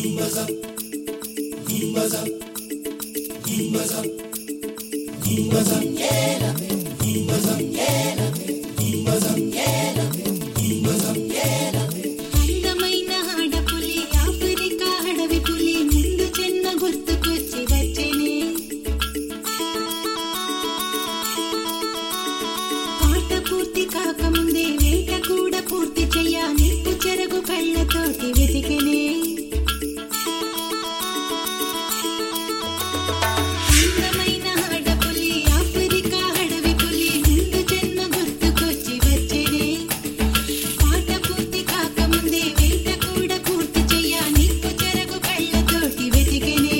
అందమైన ఆడపులి ఆఫ్రికా అడవి పులి ముందు జన్మ గుర్తుకొచ్చి వచ్చెనే పాట పూర్తి కాకముందే వేట కూడా పూర్తి చెయ్య నిప్పు చెరగు కళ్ళతోటి వెతికెనే అందమైన ఆడపులి ఆఫ్రికా అడవి పులి ముందు జన్మ గుర్తుకొచ్చి వచ్చెనే పాట పూర్తి కాకముందే వేట కూడా పూర్తి చెయ్య నిప్పు చెరగు కళ్ళతోటి వెతికెనే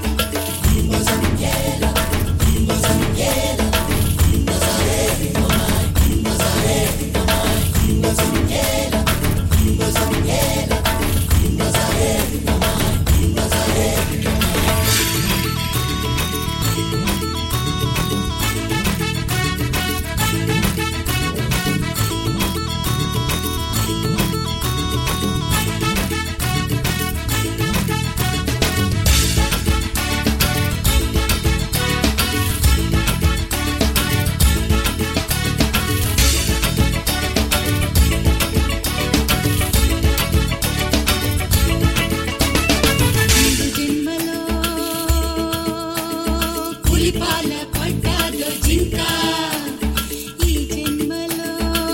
పులిపాల పడ్డాలో జింక ఈ జన్మలో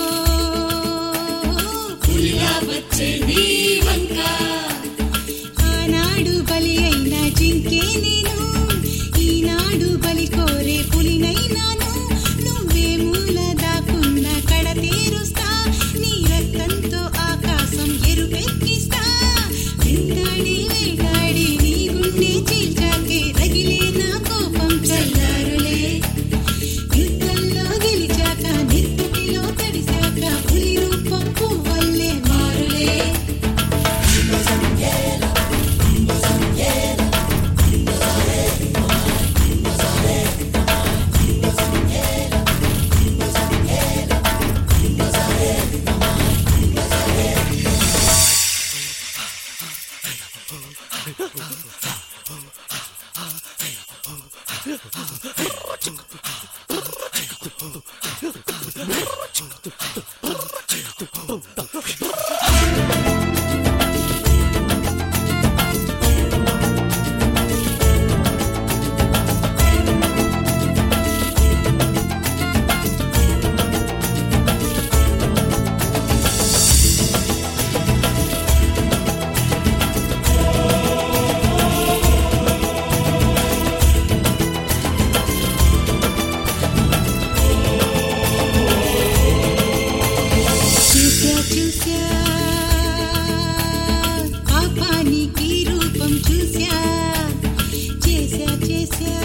పులిలా వచ్చే నీ వంక ఆనాడు బలి అయిన జింకే నేను ఈనాడు బలి కోరే పులినైనాను నువ్వే మూల దాకున్న కడ తీరుస్తా నీ రక్తంతో ఆకాశం ఎరుపెక్కిస్తా వెంటాడి వేటాడి నీ గుండె చీల్చాకే రగిలే నా కోపం చల్లారులే యుద్ధంలో గెలిచాక నిప్పుటిలో తడిశాక పులి రూపం పువ్వల్లే మారులే చూసా పాపానికి రూపం చూసా చేసా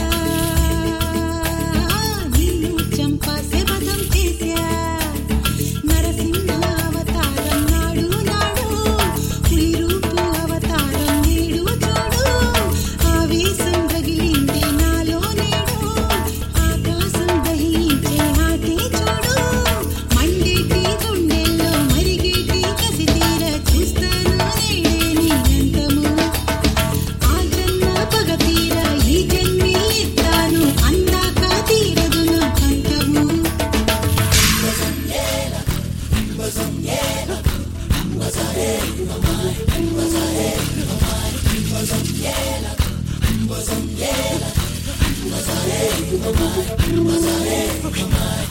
నిన్ను చంపా శపథం చేసా నరసింహ అవతారం నాడు పులి రూపు అవతారం నేడు చూడు ఆవేశం రగిలింది నాలో నేడు ఆకాశం దహించే ఆటే చూడు మండేటి గుండెల్లో మరిగేటి కసి తీర చూస్తాను నేడే నీ అంతము ఆ జన్మ పగ తీర ఈ జన్మే ఎత్తాను అందాక తీరదు నా పంతము Mama.